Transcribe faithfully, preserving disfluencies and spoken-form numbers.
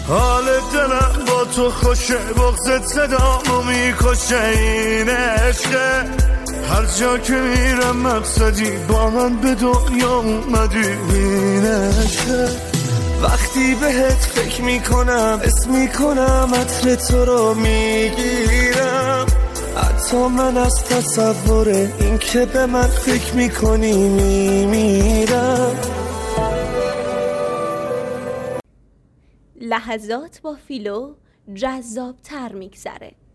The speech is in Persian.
حال دلم با تو خوشه، بغضت صدامو میکشه، این عشقه. هر جا که میرم مقصدی، با من به دنیا اومدی، این عشقه. وقتی بهت فکر میکنم، اسم میکنم عطر تو رو میگیرم، حتی من از تصور این که به من فکر میکنی میمیرم. لحظات با فیلو جذاب تر میگذره.